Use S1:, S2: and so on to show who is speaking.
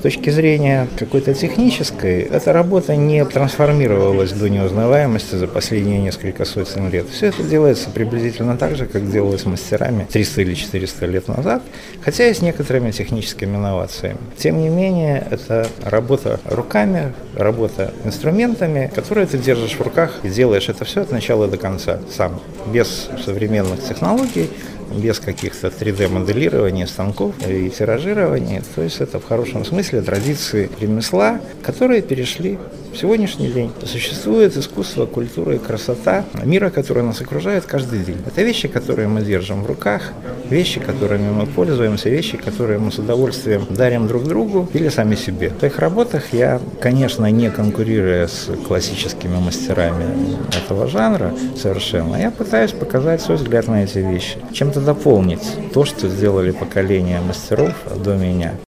S1: точки зрения какой-то технической, эта работа не трансформировалась до неузнаваемости за последние несколько сотен лет. Все это делается приблизительно так же, как делалось мастерами 300 или 400 лет назад, хотя и с некоторыми техническими инновациями. Тем не менее, это работа руками, работа инструментами, которые ты держишь в руках и делаешь это все от начала до конца сам, без современных технологий, без каких-то 3D-моделирования станков и тиражирования. То есть это в хорошем смысле традиции ремесла, которые перешли в сегодняшний день. Существует искусство, культура и красота мира, который нас окружает каждый день. Это вещи, которые мы держим в руках, вещи, которыми мы пользуемся, вещи, которые мы с удовольствием дарим друг другу или сами себе. В своих работах я, конечно, не конкурируя с классическими мастерами этого жанра совершенно, я пытаюсь показать свой взгляд на эти вещи, чем-то дополнить то, что сделали поколения мастеров до меня.